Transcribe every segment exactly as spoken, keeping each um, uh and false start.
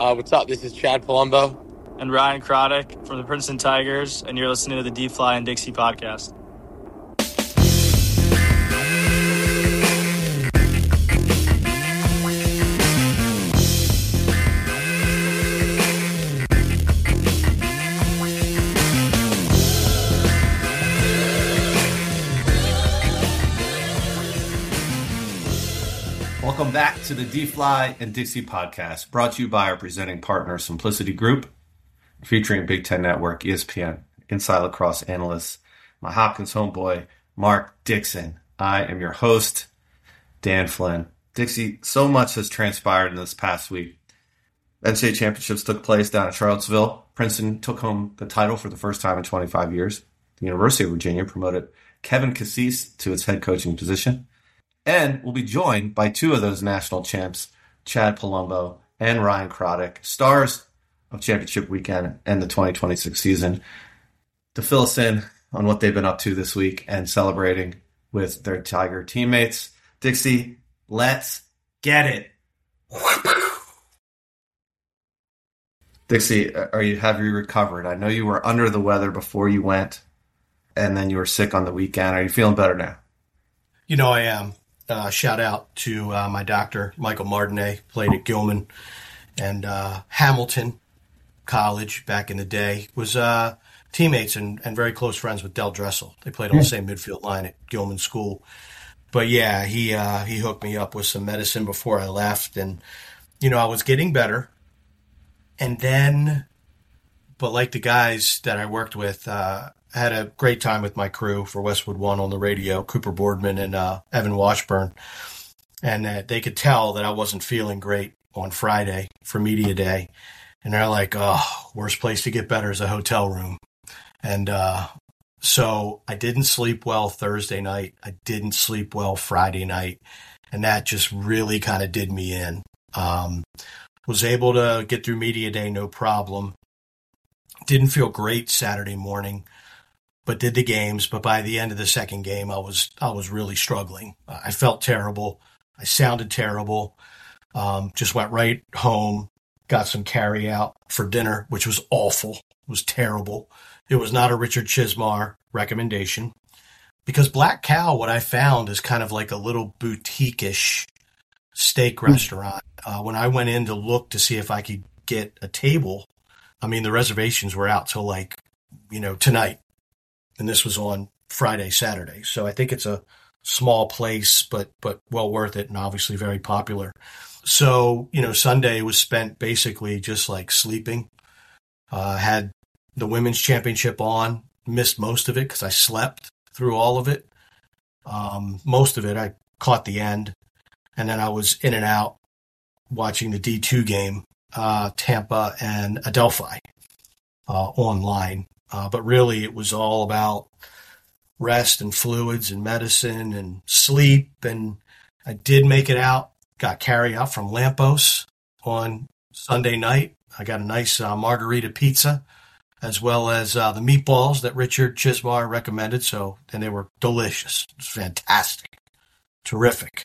Uh, what's up? This is Chad Palumbo. And Ryan Croddick from the Princeton Tigers, and you're listening to the D-Fly and Dixie podcast. Welcome back to the D-Fly and Dixie podcast, brought to you by our presenting partner, Simplicity Group, featuring Big Ten Network, E S P N, Inside Lacrosse analyst, my Hopkins homeboy, Mark Dixon. I am your host, Dan Flynn. Dixie, so much has transpired in this past week. N C double A championships took place down in Charlottesville. Princeton took home the title for the first time in twenty-five years. The University of Virginia promoted Kevin Cassis to its head coaching position. And we'll be joined by two of those national champs, Chad Palumbo and Ryan Croddick, stars of championship weekend and the twenty twenty-six season, to fill us in on what they've been up to this week and celebrating with their Tiger teammates. Dixie, let's get it. Dixie, are you have you recovered? I know you were under the weather before you went, and then you were sick on the weekend. Are you feeling better now? You know I am. Uh, shout out to uh, my doctor, Michael Martinet, played at Gilman and uh, Hamilton College back in the day. Was uh, teammates and, and very close friends with Del Dressel. They played on the same midfield line at Gilman School. But yeah, he uh, he hooked me up with some medicine before I left, and you know I was getting better. And then, but like the guys that I worked with. Uh, I had a great time with my crew for Westwood One on the radio, Cooper Boardman and uh, Evan Washburn. And uh, they could tell that I wasn't feeling great on Friday for media day. And they're like, oh, worst place to get better is a hotel room. And uh, so I didn't sleep well Thursday night. I didn't sleep well Friday night. And that just really kind of did me in. Um, was able to get through media day, no problem. Didn't feel great Saturday morning, but did the games. But by the end of the second game, I was I was really struggling. I felt terrible. I sounded terrible. Um, just went right home, got some carry out for dinner, which was awful. It was terrible. It was not a Richard Chismar recommendation, because Black Cow, what I found, is kind of like a little boutique-ish steak restaurant. Uh, when I went in to look to see if I could get a table, I mean, the reservations were out till like, you know, tonight. And this was on Friday, Saturday. So I think it's a small place, but but well worth it, and obviously very popular. So, you know, Sunday was spent basically just like sleeping. Uh, had the women's championship on, missed most of it because I slept through all of it. Um, most of it, I caught the end. And then I was in and out watching the D two game, uh, Tampa and Adelphi uh, online. Uh, but really, it was all about rest and fluids and medicine and sleep. And I did make it out, got carry out from Lampos on Sunday night. I got a nice uh, margarita pizza, as well as uh, the meatballs that Richard Chismar recommended. So, and they were delicious. It was fantastic. Terrific.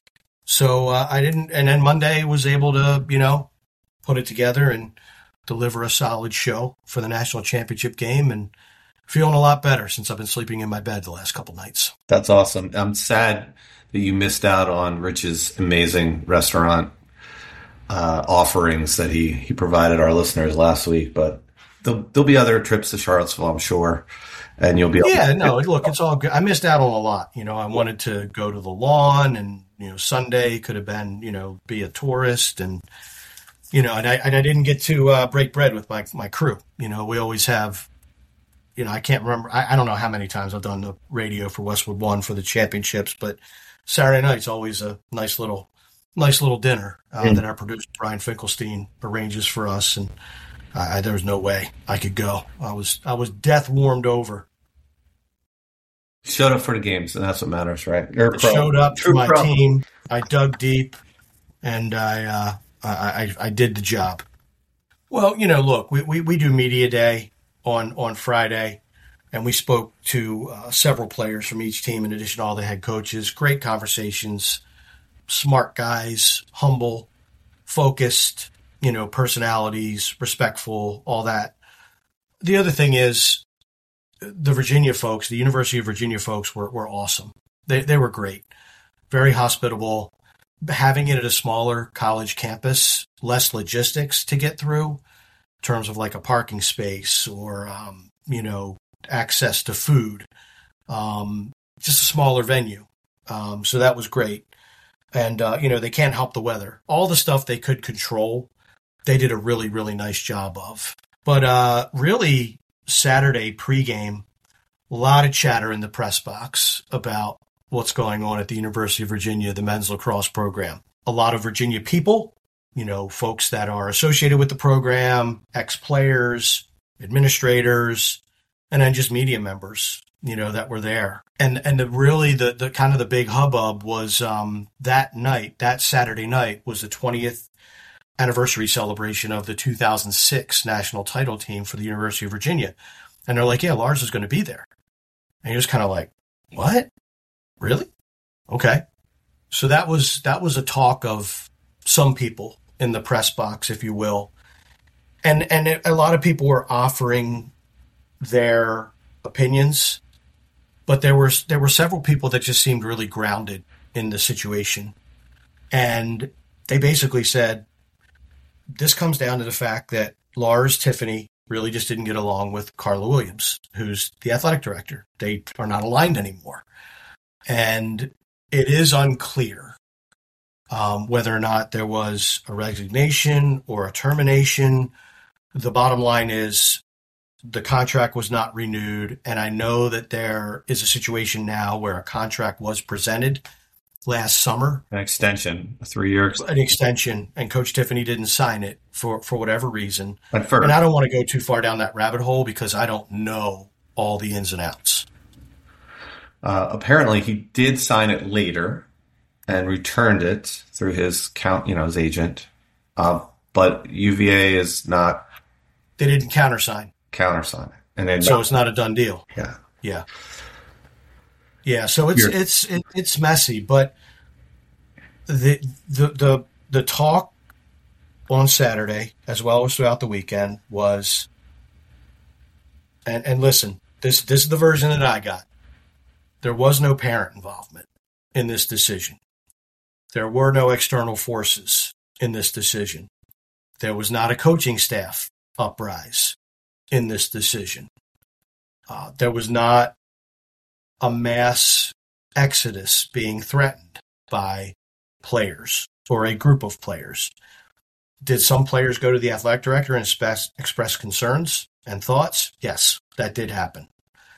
So uh, I didn't, and then Monday was able to, you know, put it together and deliver a solid show for the national championship game, and feeling a lot better since I've been sleeping in my bed the last couple nights. That's awesome. I'm sad that you missed out on Rich's amazing restaurant uh, offerings that he, he provided our listeners last week, but there'll, there'll be other trips to Charlottesville, I'm sure, and you'll be able Yeah, to- no, look, it's all good. I missed out on a lot. You know, I wanted to go to the lawn, and, you know, Sunday could have been, you know, be a tourist, and You know, and I and I didn't get to uh, break bread with my my crew. You know, we always have, you know, I can't remember. I, I don't know how many times I've done the radio for Westwood One for the championships, but Saturday night's always a nice little, nice little dinner uh, mm. that our producer Brian Finkelstein arranges for us. And I, there was no way I could go. I was I was death warmed over. Showed up for the games, and that's what matters, right? You're I showed up True for my pro. team. I dug deep, and I. Uh, I, I, I did the job. Well, you know, look, we, we, we do media day on, on Friday, and we spoke to uh, several players from each team in addition to all the head coaches. Great conversations, smart guys, humble, focused, you know, personalities, respectful, all that. The other thing is the Virginia folks, the University of Virginia folks were, were awesome. They, they were great, very hospitable. Having it at a smaller college campus, less logistics to get through in terms of like a parking space or, um, you know, access to food, um, just a smaller venue. Um, so that was great. And, uh, you know, they can't help the weather. All the stuff they could control, they did a really, really nice job of. But uh, really, Saturday pregame, a lot of chatter in the press box about what's going on at the University of Virginia, the men's lacrosse program. A lot of Virginia people, you know, folks that are associated with the program, ex-players, administrators, and then just media members, you know, that were there. And and the really the, the kind of the big hubbub was um, that night, that Saturday night was the twentieth anniversary celebration of the two thousand six national title team for the University of Virginia. And they're like, yeah, Lars is going to be there. And you're just kind of like, what? Really? Okay. So that was that was a talk of some people in the press box, if you will. And and it, a lot of people were offering their opinions, but there were there were several people that just seemed really grounded in the situation. And they basically said, this comes down to the fact that Lars Tiffany really just didn't get along with Carla Williams, who's the athletic director. They are not aligned anymore. And it is unclear um, whether or not there was a resignation or a termination. The bottom line is the contract was not renewed. And I know that there is a situation now where a contract was presented last summer. An extension, a three-year extension. An extension, and Coach Tiffany didn't sign it for, for whatever reason. At first. And I don't want to go too far down that rabbit hole because I don't know all the ins and outs. Uh, apparently, he did sign it later and returned it through his count, you know, his agent. Uh, but U V A is not. They didn't countersign. Countersign, and then so it's not a done deal. Yeah, yeah, yeah. So it's You're, it's it, it's messy, but the the the the talk on Saturday as well as throughout the weekend was, and and listen, this this is the version that I got. There was no parent involvement in this decision. There were no external forces in this decision. There was not a coaching staff uprise in this decision. Uh, there was not a mass exodus being threatened by players or a group of players. Did some players go to the athletic director and express, express concerns and thoughts? Yes, that did happen.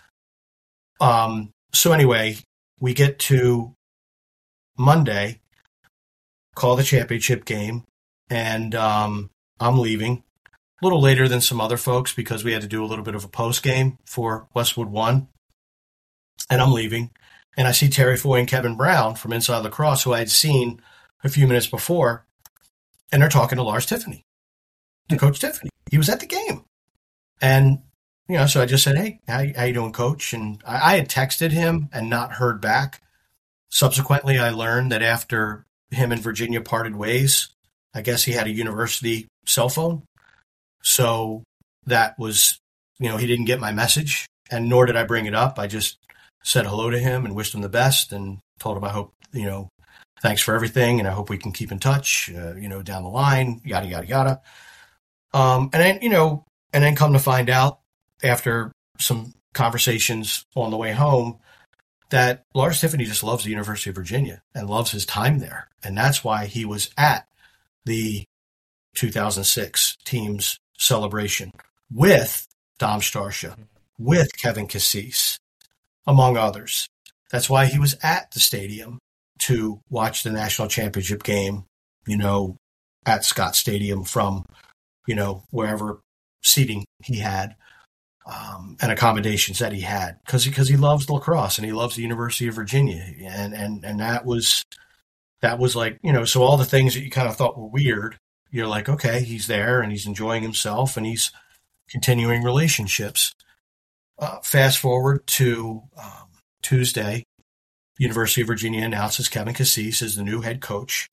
Um, so anyway, we get to Monday, call the championship game, and um, I'm leaving a little later than some other folks because we had to do a little bit of a post game for Westwood One, and I'm leaving, and I see Terry Foy and Kevin Brown from Inside Lacrosse, who I had seen a few minutes before, and they're talking to Lars Tiffany, to Coach Tiffany. He was at the game, and you know, so I just said, "Hey, how, how you doing, Coach?" And I, I had texted him and not heard back. Subsequently, I learned that after him and Virginia parted ways, I guess he had a university cell phone. So that was, you know, he didn't get my message, and nor did I bring it up. I just said hello to him and wished him the best and told him I hope, you know, thanks for everything, and I hope we can keep in touch, uh, you know, down the line, yada, yada, yada. Um, and then, you know, and then come to find out after some conversations on the way home that Lars Tiffany just loves the University of Virginia and loves his time there. And that's why he was at the two thousand six team's celebration with Dom Starsha, with Kevin Cassis, among others. That's why he was at the stadium to watch the national championship game, you know, at Scott Stadium from, you know, wherever seating he had. Um, and accommodations that he had because because he loves lacrosse and he loves the University of Virginia, and and and that was that was like, you know, so all the things that you kind of thought were weird, you're like, okay, he's there and he's enjoying himself and he's continuing relationships. Uh, fast forward to um, Tuesday, University of Virginia announces Kevin Cassis as the new head coach.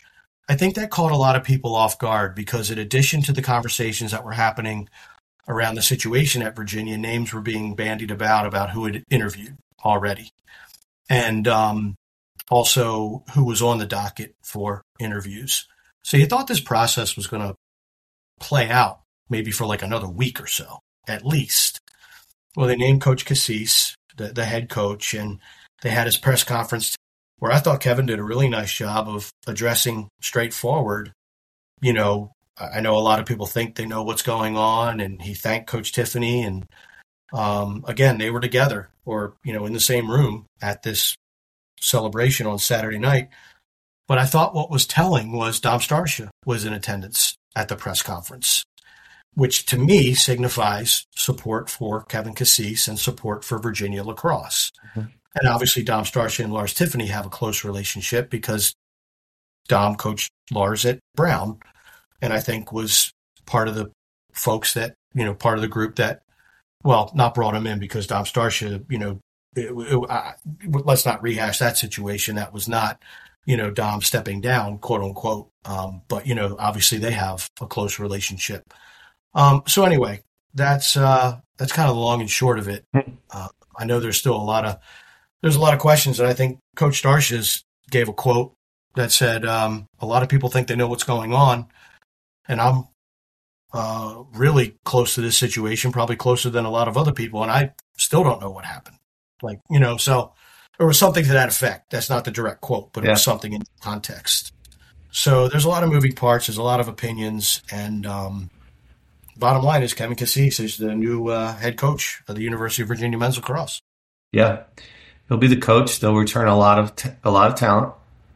I think that caught a lot of people off guard because in addition to the conversations that were happening around the situation at Virginia, names were being bandied about about who had interviewed already. And um, also who was on the docket for interviews. So you thought this process was going to play out maybe for like another week or so, at least. Well, they named Coach Cassis, the, the head coach, and they had his press conference where I thought Kevin did a really nice job of addressing straightforward. You know, I know a lot of people think they know what's going on, and he thanked Coach Tiffany. And um, again, they were together or, you know, in the same room at this celebration on Saturday night. But I thought what was telling was Dom Starsia was in attendance at the press conference, which to me signifies support for Kevin Cassis and support for Virginia lacrosse. Mm-hmm. And obviously Dom Starsia and Lars Tiffany have a close relationship because Dom coached Lars at Brown, and I think was part of the folks that, you know, part of the group that, well, not brought him in because Dom Starsia, you know, it, it, I, let's not rehash that situation. That was not, you know, Dom stepping down, quote unquote. Um, but, you know, obviously they have a close relationship. Um, so anyway, that's uh, that's kind of the long and short of it. Uh, I know there's still a lot of there's a lot of questions, and I think Coach Starsia's gave a quote that said, um, a lot of people think they know what's going on, and I'm uh, really close to this situation, probably closer than a lot of other people, and I still don't know what happened. Like, you know, so there was something to that effect. That's not the direct quote, but it yeah. was something in context. So there's a lot of moving parts. There's a lot of opinions, and um, bottom line is Kevin Cassis is the new uh, head coach of the University of Virginia men's lacrosse. Yeah, he'll be the coach. They'll return a lot of t- a lot of talent,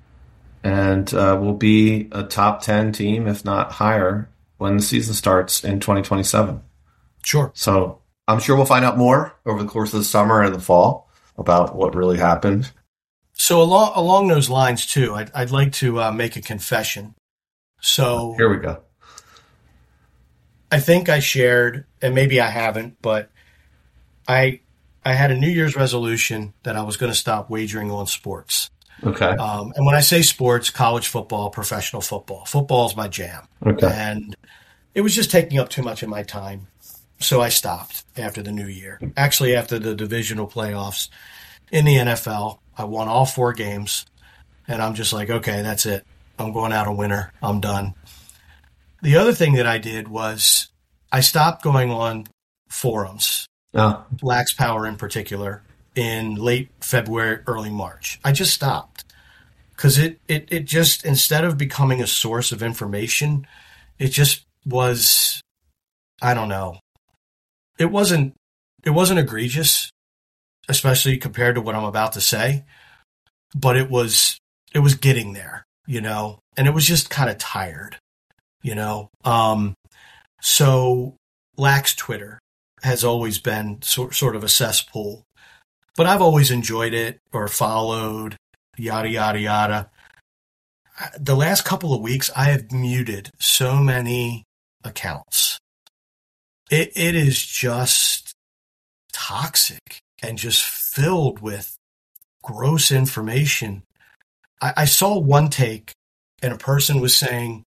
and uh, will be a top ten team, if not higher, when the season starts in twenty twenty-seven. Sure. So I'm sure we'll find out more over the course of the summer and the fall about what really happened. So along along those lines too, I'd, I'd like to uh, make a confession. So here we go. I think I shared, and maybe I haven't, but I I had a New Year's resolution that I was going to stop wagering on sports. Okay. Um, and when I say sports, college football, professional football, football is my jam. Okay. And it was just taking up too much of my time. So I stopped after the new year. Actually, after the divisional playoffs in the N F L, I won all four games. And I'm just like, okay, that's it. I'm going out a winner. I'm done. The other thing that I did was I stopped going on forums, oh. Lax Power in particular, in late February, early March. I just stopped because it, it, it just, instead of becoming a source of information, it just was, I don't know. It wasn't, it wasn't egregious, especially compared to what I'm about to say, but it was, it was getting there, you know, and it was just kind of tired, you know? Um, so Lax Twitter has always been so, sort of a cesspool, but I've always enjoyed it or followed, yada, yada, yada. The last couple of weeks, I have muted so many accounts. It It is just toxic and just filled with gross information. I, I saw one take, and a person was saying,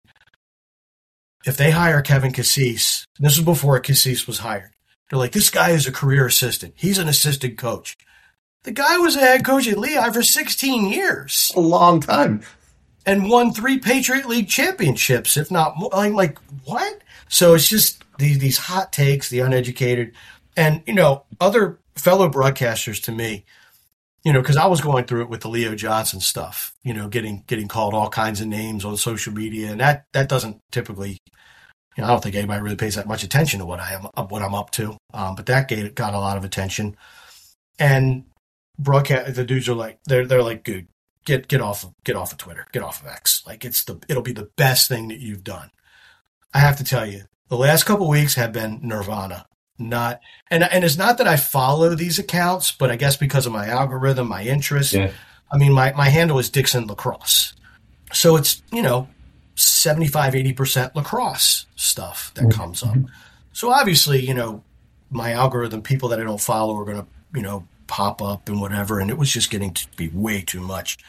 if they hire Kevin Cassis, and this was before Cassis was hired, they're like, this guy is a career assistant. He's an assistant coach. The guy was a head coach at Lehigh for sixteen years. A long time. And won three Patriot League championships, if not more. I'm like, what? So it's just these, these hot takes, the uneducated. And, you know, other fellow broadcasters to me, you know, because I was going through it with the Leo Johnson stuff, you know, getting getting called all kinds of names on social media. And that, that doesn't typically, you know, I don't think anybody really pays that much attention to what, I am, what I'm up to. Um, but that got a lot of attention. And broadcast, the dudes are like, they're they're like, dude, get get off of get off of Twitter, get off of X. Like it's the it'll be the best thing that you've done. I have to tell you, the last couple of weeks have been nirvana. Not and and it's not that I follow these accounts, but I guess because of my algorithm, my interest. Yeah. I mean, my my handle is Dixon Lacrosse, so it's you know seventy-five, eighty percent lacrosse stuff that comes up. So obviously, you know, my algorithm, people that I don't follow are going to you know. pop up and whatever, and it was just getting to be way too much.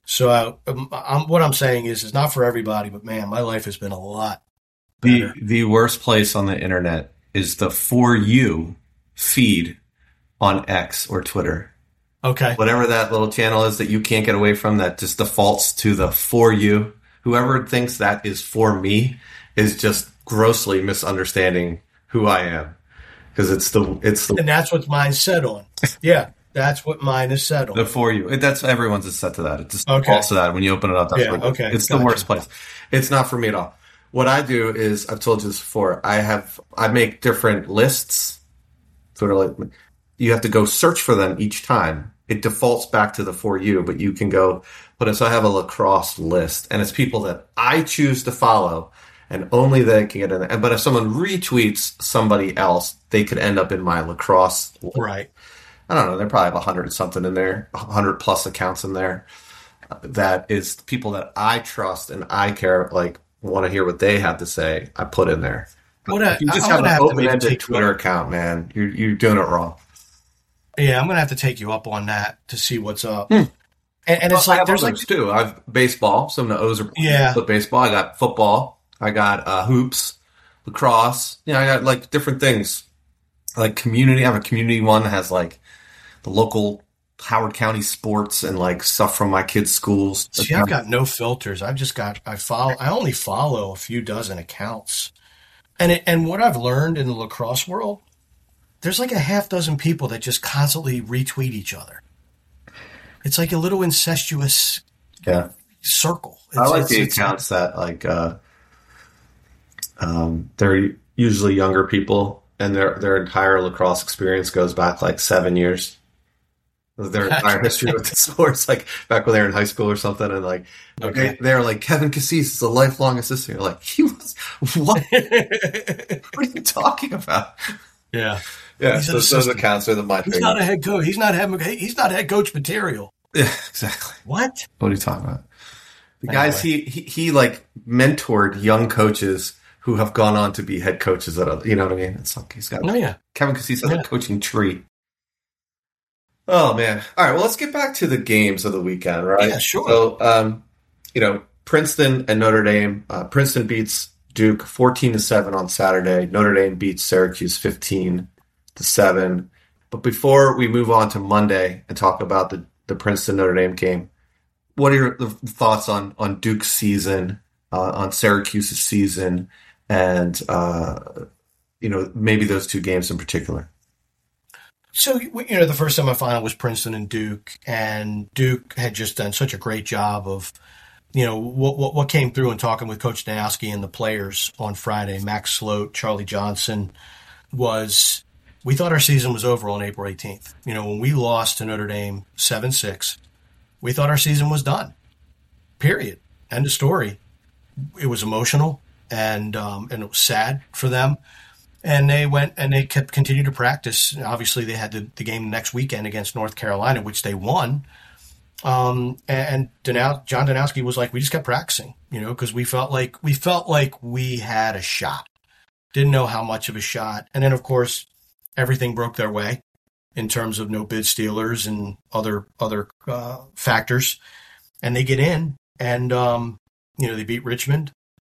So uh, um, I'm, what I'm saying is, it's not for everybody, but man, my life has been a lot The better. the worst place on the internet is the For You feed on X or Twitter. Okay. Whatever that little channel is that you can't get away from, that just defaults to the For You. Whoever thinks that is for me is just grossly misunderstanding who I am, because it's the it's the And that's what mine's set on. Yeah, that's what mine is set on. the For You. That's everyone's is set to that. It just Okay. defaults to that when you open it up. That's Yeah, what, okay, it's gotcha. the worst place. It's not for me at all. What I do is, I've told you this before, I have I make different lists. Sort of like, you have to go search for them each time. It defaults back to the For You, but you can go put it. So I have a lacrosse list, and it's people that I choose to follow, and only they can get in there. But if someone retweets somebody else, they could end up in my lacrosse list. Right. I don't know. They probably have a hundred something in there, a hundred plus accounts in there. Uh, that is people that I trust and I care, like, want to hear what they have to say. I put in there. What I, If you just I'm have gonna an have to maybe open-ended take you Twitter up. account, man, you're you're doing it wrong. Yeah, I'm gonna have to take you up on that to see what's up. Hmm. And, and it's Well, I like have there's like others too. I've baseball. Some of those are Yeah. But baseball. I got football. I got uh, hoops, lacrosse. You know, I got like different things. Like community. I have a community one that has like the local Howard County sports and like stuff from my kids' schools. See, I've got no filters. I've just got I follow. I only follow a few dozen accounts, and it, and what I've learned in the lacrosse world, there's like a half dozen people that just constantly retweet each other. It's like a little incestuous Yeah. circle. It's, I like it's, the it's- accounts that like uh, um, they're usually younger people, and their their entire lacrosse experience goes back like seven years. Their entire history with the sports, like back when they were in high school or something, and like Okay. they, they're like, Kevin Cassis is a lifelong assistant. You're like, he was what? What are you talking about? yeah. Yeah, He's an so those assistant. accounts are the my He's favorite. not a head coach. He's not head. He's not head coach material. Yeah, exactly. What? What are you talking about? The Anyway. guys he, he he like mentored young coaches who have gone on to be head coaches at other, you know what I mean? It's like he's got Oh yeah. Kevin Cassis has Yeah. a coaching tree. Oh man! All right, well, let's get back to the games of the weekend, right? Yeah, sure. So, um, you know, Princeton and Notre Dame. Uh, Princeton beats Duke fourteen to seven on Saturday. Notre Dame beats Syracuse fifteen to seven. But before we move on to Monday and talk about the the Princeton Notre Dame game, what are your thoughts on on Duke's season, uh, on Syracuse's season, and uh, you know, maybe those two games in particular? So, you know, the first semifinal was Princeton and Duke, and Duke had just done such a great job of, you know, what what, what came through in talking with Coach Danowski and the players on Friday, Max Sloat, Charlie Johnson, was we thought our season was over on April eighteenth. You know, when we lost to Notre Dame seven six, we thought our season was done, period. End of story. It was emotional, and um, and it was sad for them. And they went and they kept continued to practice. Obviously, they had the, the game next weekend against North Carolina, which they won. Um, and Danow- John Danowski was like, we just kept practicing, you know, because we felt like we felt like we had a shot. Didn't know how much of a shot. And then, of course, everything broke their way in terms of no bid stealers and other other uh, factors. And they get in, and um, you know, they beat Richmond.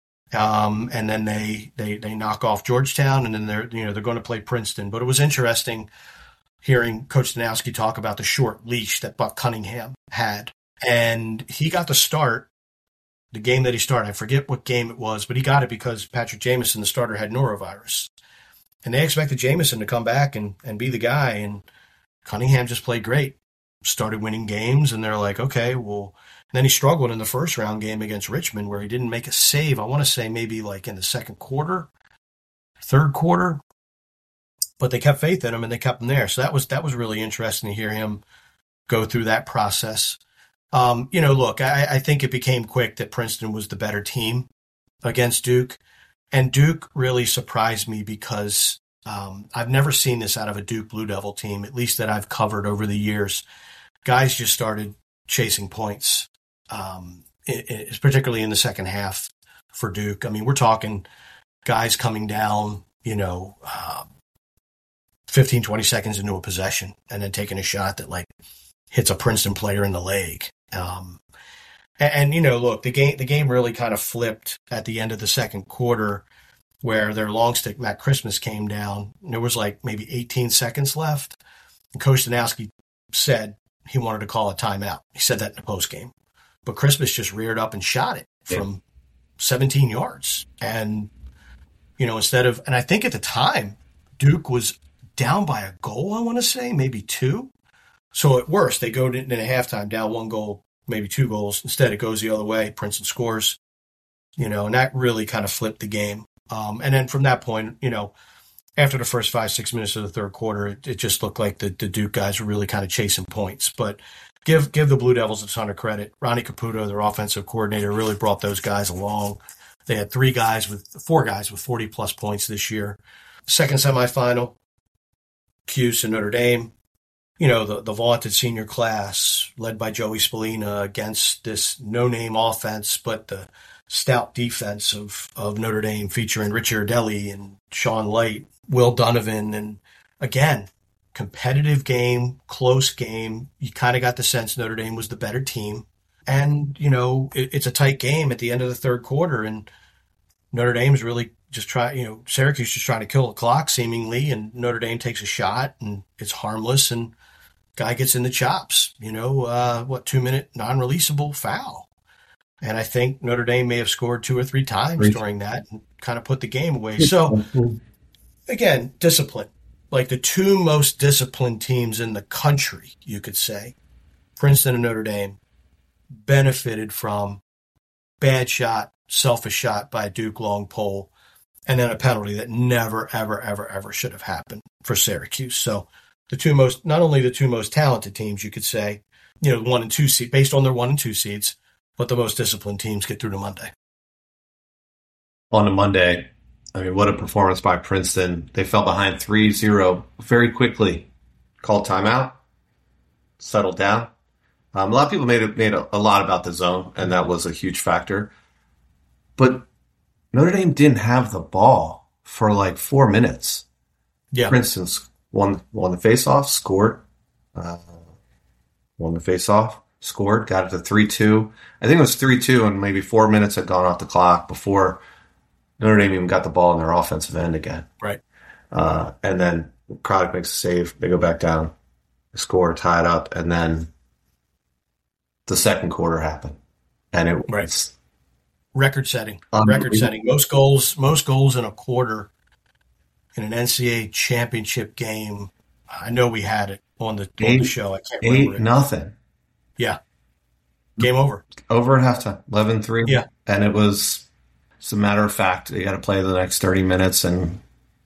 Um, and then they, they, they knock off Georgetown, and then they're, you know, they're going to play Princeton. But it was interesting hearing Coach Danowski talk about the short leash that Buck Cunningham had. And he got the start, the game that he started. I forget what game it was, but he got it because Patrick Jamison, the starter, had norovirus. And they expected Jamison to come back and, and be the guy. And Cunningham just played great, started winning games. And they're like, okay, well, and then he struggled in the first round game against Richmond where he didn't make a save. I want to say maybe like in the second quarter, third quarter, but they kept faith in him and they kept him there. So that was, that was really interesting to hear him go through that process. Um, you know, look, I, I think it became quick that Princeton was the better team against Duke, and Duke really surprised me because um, I've never seen this out of a Duke Blue Devil team, at least that I've covered over the years. Guys just started chasing points. Um, it, it's particularly in the second half for Duke. I mean, we're talking guys coming down, you know, uh, fifteen, twenty seconds into a possession and then taking a shot that like hits a Princeton player in the leg. Um, And, and you know, look, the game the game really kind of flipped at the end of the second quarter, where their long stick Matt Christmas came down. And there was like maybe eighteen seconds left, and Coach Danowski said he wanted to call a timeout. He said that in the post game, but Christmas just reared up and shot it from yeah. seventeen yards, and you know, instead of, and I think at the time Duke was down by a goal. I want to say maybe two. So at worst, they go into halftime down one goal, maybe two goals. Instead, it goes the other way. Princeton scores, you know, and that really kind of flipped the game. Um, and then from that point, you know, after the first five, six minutes of the third quarter, it, it just looked like the, the Duke guys were really kind of chasing points. But give give the Blue Devils a ton of credit. Ronnie Caputo, their offensive coordinator, really brought those guys along. They had three guys with four guys with forty plus points this year. Second semifinal, Cuse and Notre Dame. You know, the, the vaunted senior class led by Joey Spallina against this no-name offense, but the stout defense of, of Notre Dame featuring Richard Ardeli and Sean Light, Will Donovan. And again, competitive game, close game. You kind of got the sense Notre Dame was the better team. And, you know, it, it's a tight game at the end of the third quarter. And Notre Dame's really just trying, you know, Syracuse just trying to kill the clock seemingly. And Notre Dame takes a shot and it's harmless. And guy gets in the chops, you know, uh, what, two-minute non-releasable foul. And I think Notre Dame may have scored two or three times Great. during that and kind of put the game away. So, again, discipline. Like the two most disciplined teams in the country, you could say, Princeton and Notre Dame, benefited from bad shot, selfish shot by a Duke long pole, and then a penalty that never, ever, ever, ever should have happened for Syracuse. So, the two most, not only the two most talented teams, you could say, you know, one and two seed, based on their one and two seeds, but the most disciplined teams get through to Monday. On to Monday, I mean, what a performance by Princeton. They fell behind three zero very quickly, called timeout, settled down. Um, a lot of people made, it, made a, a lot about the zone, and that was a huge factor. But Notre Dame didn't have the ball for like four minutes. Yeah. Princeton's Won, won the face-off, scored. Uh, won the face-off, scored, got it to three two. I think it was three two, and maybe four minutes had gone off the clock before Notre Dame even got the ball in their offensive end again. Right. Uh, and then Craddock makes a save. They go back down, score, tie it up, and then the second quarter happened. And it right. was record-setting. Record-setting. Most goals, most goals in a quarter in an N C double A championship game. I know we had it on the, eight, on the show. I can't remember Eight it. nothing. Yeah. Game over. Over at halftime. eleven three. Yeah. And it was, as a matter of fact, you got to play the next thirty minutes. And,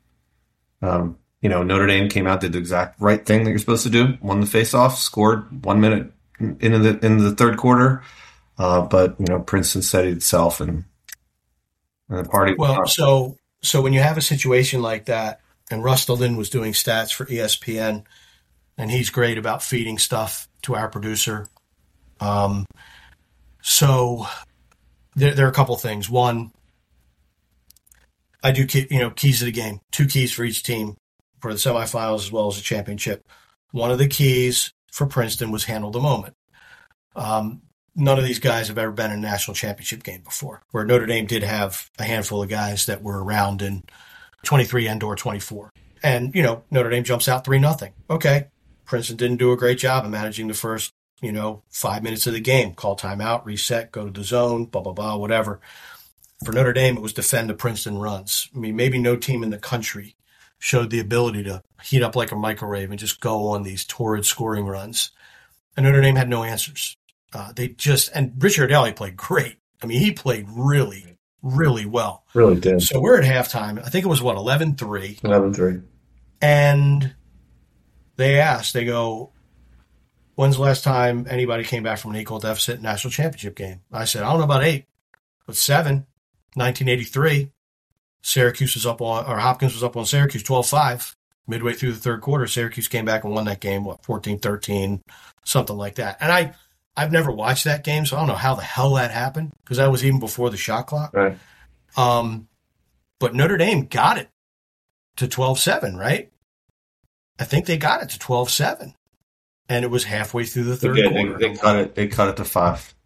um, you know, Notre Dame came out, did the exact right thing that you're supposed to do. Won the face-off, scored one minute into the, into the third quarter. Uh, but, you know, Princeton steadied itself and, and the party. Well, so... So when you have a situation like that, and Rustalin was doing stats for E S P N, and he's great about feeding stuff to our producer. Um, so there, there are a couple things. One, I do, key, you know, keys to the game. Two keys for each team for the semifinals as well as the championship. One of the keys for Princeton was handle the moment. Um, None of these guys have ever been in a national championship game before, where Notre Dame did have a handful of guys that were around in twenty-three and or twenty-four. And, you know, Notre Dame jumps out three nothing. Okay, Princeton didn't do a great job of managing the first, you know, five minutes of the game. Call timeout, reset, go to the zone, blah, blah, blah, whatever. For Notre Dame, it was defend the Princeton runs. I mean, maybe no team in the country showed the ability to heat up like a microwave and just go on these torrid scoring runs. And Notre Dame had no answers. Uh, they just, and Richard Ardeli played great. I mean, he played really, really well. Really did. So we're at halftime. I think it was, what, eleven three? eleven three. And they asked, they go, when's the last time anybody came back from an equal deficit in a national championship game? I said, I don't know about eight, but seven, nineteen eighty-three. Syracuse was up on, or Hopkins was up on Syracuse twelve five. Midway through the third quarter, Syracuse came back and won that game, what, fourteen thirteen, something like that. And I, I've never watched that game, so I don't know how the hell that happened, because that was even before the shot clock. Right. Um, but Notre Dame got it to twelve seven, right? I think they got it to twelve seven, and it was halfway through the third Okay, quarter. they, they cut it. They cut it to five.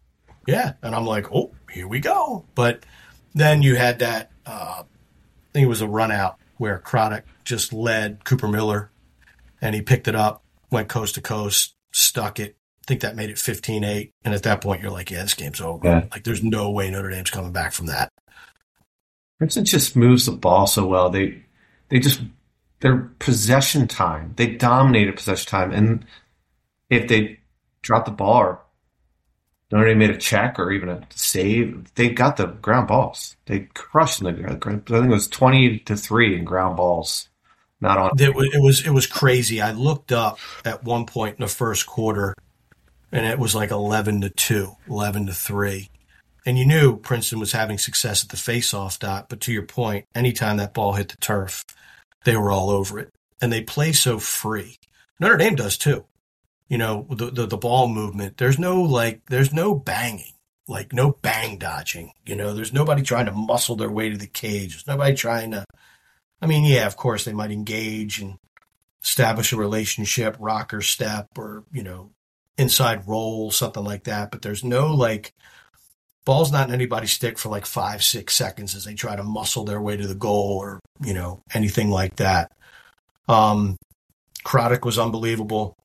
Yeah. And I'm like, oh, here we go. But then you had that, uh, I think it was a run out where Craddock just led Cooper Miller and he picked it up, went coast to coast, stuck it. I think that made it fifteen eight. And at that point, you're like, yeah, this game's over. Yeah. Like, there's no way Notre Dame's coming back from that. Princeton just moves the ball so well. They they just their possession time. They dominated possession time, and if they dropped the ball or Notre Dame made a check or even a save, they got the ground balls. They crushed the ground. I think it was twenty to three in ground balls. Not on. It was, it was it was crazy. I looked up at one point in the first quarter, and it was like eleven to two, eleven to three. And you knew Princeton was having success at the face-off dot, but to your point, anytime that ball hit the turf, they were all over it. And they play so free. Notre Dame does too. You know, the, the, the ball movement, there's no like, there's no banging, like no bang dodging. You know, there's nobody trying to muscle their way to the cage. There's nobody trying to, I mean, yeah, of course they might engage and establish a relationship, rocker step or, you know, inside roll, something like that. But there's no like, ball's not in anybody's stick for like five, six seconds as they try to muscle their way to the goal or, you know, anything like that. Um, Craddock was unbelievable.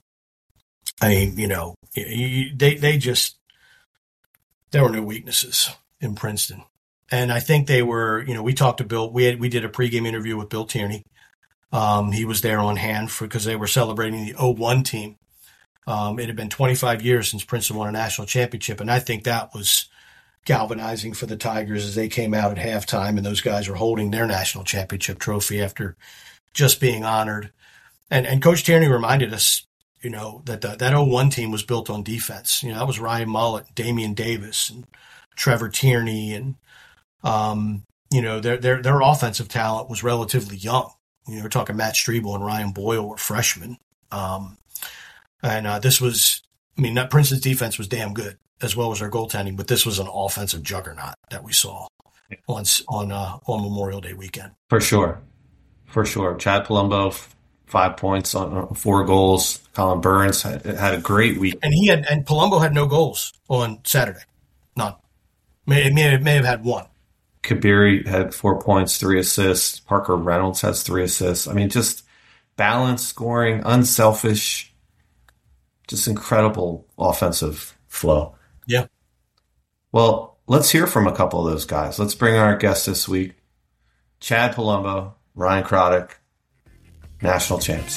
I mean, you know, you, they they just, there were no weaknesses in Princeton. And I think they were, you know, we talked to Bill, we had, we did a pregame interview with Bill Tierney. Um, he was there on hand for, because they were celebrating the oh one team. Um, it had been twenty-five years since Princeton won a national championship. And I think that was galvanizing for the Tigers as they came out at halftime and those guys were holding their national championship trophy after just being honored. And, and Coach Tierney reminded us, you know, that the, that oh one team was built on defense. You know, that was Ryan Mullett, Damian Davis, and Trevor Tierney. And, um, you know, their, their, their offensive talent was relatively young. You know, we're talking Matt Strebel and Ryan Boyle were freshmen. Um, and uh, this was, I mean, that Princeton's defense was damn good, as well as their goaltending, but this was an offensive juggernaut that we saw on on uh, on Memorial Day weekend. For sure. For sure. Chad Palumbo, five points on four goals. Colin Burns had, had a great week. And he had and Palumbo had no goals on Saturday. None. May, may, may have had one. Kabiri had four points, three assists. Parker Reynolds has three assists. I mean, just balanced scoring, unselfish, just incredible offensive flow. Yeah. Well, let's hear from a couple of those guys. Let's bring our guests this week. Chad Palumbo, Ryan Craddock, national champs.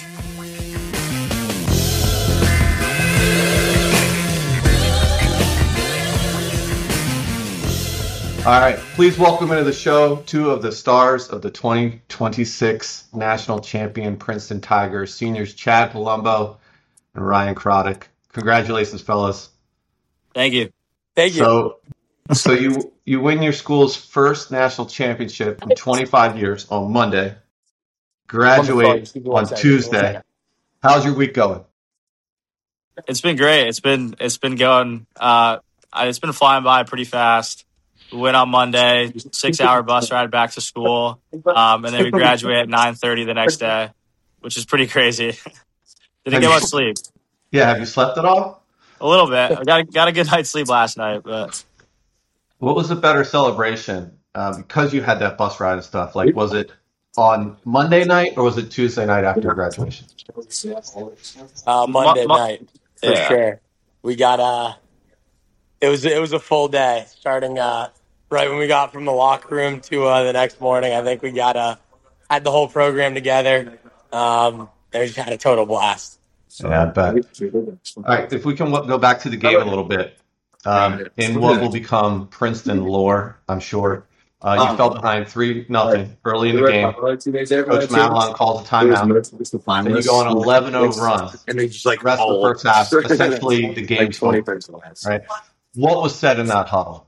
All right, please welcome into the show two of the stars of the twenty twenty-six national champion Princeton Tigers, seniors Chad Palumbo and Ryan Craddock. Congratulations, fellas. Thank you. Thank you. So, so you you win your school's first national championship in twenty-five years on Monday. Graduate on Tuesday. How's your week going? It's been great. It's been it's been going. Uh, it's been flying by pretty fast. We went on Monday, six-hour bus ride back to school, um, and then we graduate at nine thirty the next day, which is pretty crazy. Didn't get much sleep. Yeah, have you slept at all? A little bit. I got got a good night's sleep last night, but what was the better celebration? Uh, because you had that bus ride and stuff. Like, was it on Monday night or was it Tuesday night after graduation? Uh, Monday Mo- night for yeah. sure. We got uh, it was it was a full day starting uh right when we got from the locker room to uh, the next morning. I think we got uh had the whole program together. Um, and we just had a total blast. Yeah, I bet. All right, if we can w- go back to the game a little bit, um, in what will become Princeton lore, I'm sure. Uh, you fell behind three nothing early in the game. Coach Madelon calls a timeout. Then you go on an eleven oh run. And they just like Rest of the first half, essentially the game's over. Right? What was said in that huddle?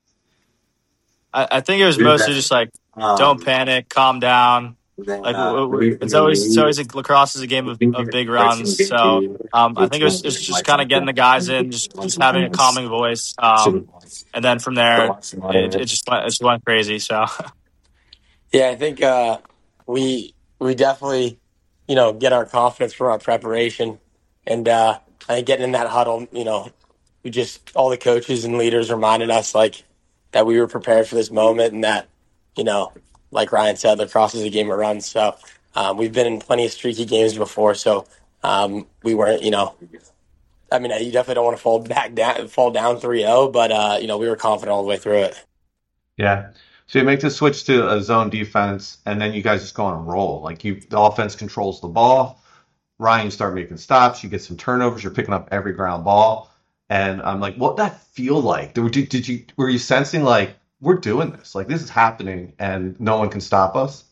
I, I think it was mostly just like, don't panic, calm down. Like w- w- it's always it's always a, lacrosse is a game of, of big runs. So um, I think it was, it was just kind of getting the guys in, just, just having a calming voice, um, and then from there it, it just went, it just went crazy. So Yeah, I think uh, we we definitely you know get our confidence from our preparation, and uh, I think getting in that huddle, you know, we just all the coaches and leaders reminded us like that we were prepared for this moment and that, you know, like Ryan said, lacrosse is a game of runs. So um, we've been in plenty of streaky games before. So um, we weren't, you know, I mean, you definitely don't want to fall back down, fall down three oh, but, uh, you know, we were confident all the way through it. Yeah. So you make the switch to a zone defense, and then you guys just go on a roll. Like you, the offense controls the ball. Ryan, you start making stops. You get some turnovers. You're picking up every ground ball. And I'm like, what that feel like? Did, did you were you sensing like we're doing this? Like this is happening, and no one can stop us?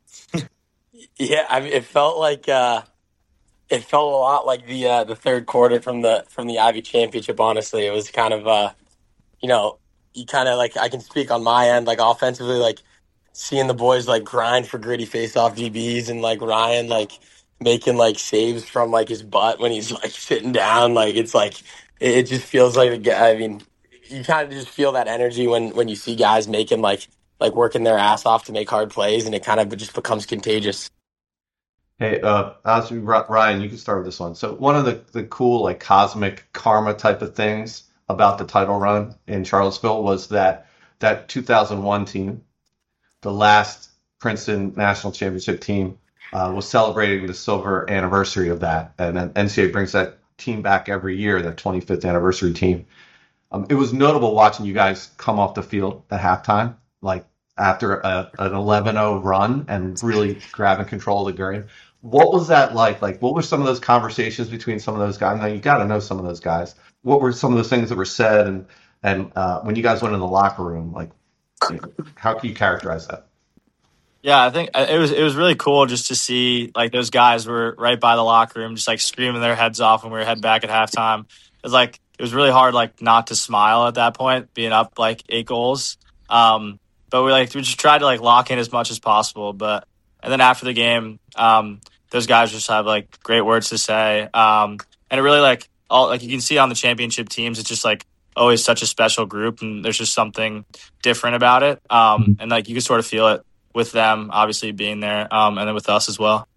Yeah, I mean, it felt like uh, it felt a lot like the uh, the third quarter from the from the Ivy Championship. Honestly, it was kind of uh, you know, you kind of like I can speak on my end, like offensively, like seeing the boys like grind for gritty face-off D Bs and like Ryan like making like saves from like his butt when he's like sitting down. Like it's like it, it just feels like the guy. I mean, you kind of just feel that energy when when you see guys making like like working their ass off to make hard plays, and it kind of just becomes contagious. Hey, uh, honestly, Ryan, you can start with this one. So one of the, the cool, like cosmic karma type of things about the title run in Charlottesville was that that two thousand one team, the last Princeton national championship team, uh, was celebrating the silver anniversary of that. And then N C A A brings that team back every year, that twenty-fifth anniversary team. Um, it was notable watching you guys come off the field at halftime, like after a, an eleven oh run and really grabbing control of the game. What was that like? Like, what were some of those conversations between some of those guys? Now, you got to know some of those guys. What were some of those things that were said? And and uh, when you guys went in the locker room, like, you know, how can you characterize that? Yeah, I think it was it was really cool just to see like those guys were right by the locker room, just like screaming their heads off when we were heading back at halftime. It was like it was really hard like not to smile at that point, being up like eight goals. Um, but we like we just tried to like lock in as much as possible. But and then after the game, um, those guys just have like great words to say, um, and it really like all like you can see on the championship teams, it's just like always such a special group, and there's just something different about it, um, and like you can sort of feel it with them obviously being there, um, and then with us as well.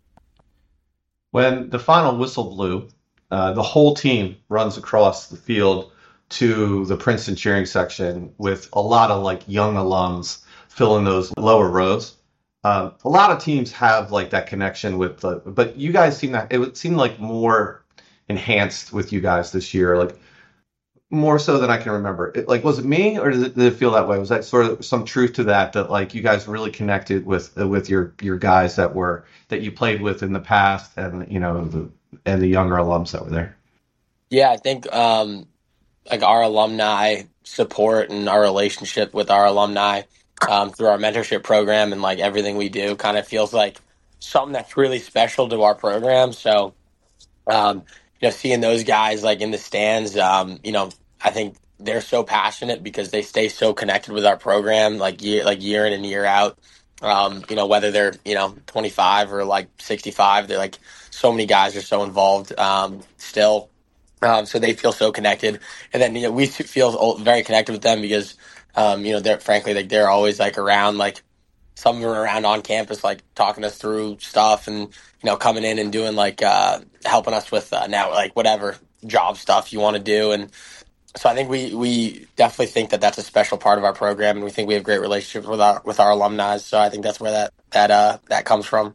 When the final whistle blew, uh, the whole team runs across the field to the Princeton cheering section with a lot of like young alums filling those lower rows. Um, a lot of teams have like that connection with the, but you guys seem that it would seem like more enhanced with you guys this year, like more so than I can remember. It, like, was it me or did it, did it feel that way? Was that sort of some truth to that, that like you guys really connected with with your your guys that were that you played with in the past, and you know the and the younger alums that were there? Yeah, I think um, like our alumni support and our relationship with our alumni um, through our mentorship program and like everything we do kind of feels like something that's really special to our program. So, um, you know, seeing those guys like in the stands, um, you know, I think they're so passionate because they stay so connected with our program, like year, like year in and year out. Um, you know, whether they're, you know, twenty-five or like sixty-five, they're like so many guys are so involved um, still. Um, so they feel so connected, and then you know we feel very connected with them because um, you know they're frankly like they're always like around, like some of them are around on campus, like talking us through stuff, and you know coming in and doing like uh, helping us with uh, now like whatever job stuff you want to do. And so I think we we definitely think that that's a special part of our program, and we think we have great relationships with our with our alumni. So I think that's where that that uh, that comes from.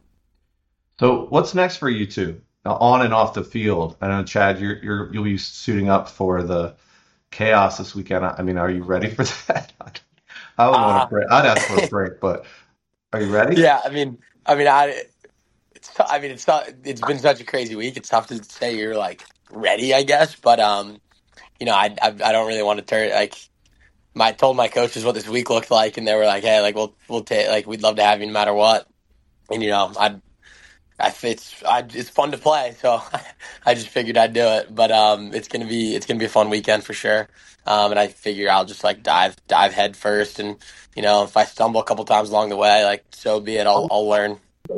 So what's next for you two, now, on and off the field? I know, Chad, you're you're you'll be suiting up for the chaos this weekend. I mean, are you ready for that? I would want Uh, to break. I'd ask for a break, but are you ready? yeah, I mean, I mean, I it's tou- I mean it's not, it's been such a crazy week. It's tough to say you're like ready, I guess, but um, you know, I I, I don't really want to turn like my told my coaches what this week looked like, and they were like, hey, like we'll we'll take like we'd love to have you no matter what, and you know, I I it's I, it's fun to play, so I just figured I'd do it. But um, it's gonna be it's gonna be a fun weekend for sure. Um, and I figure I'll just like dive dive head first, and you know if I stumble a couple times along the way, like so be it. I'll I'll learn.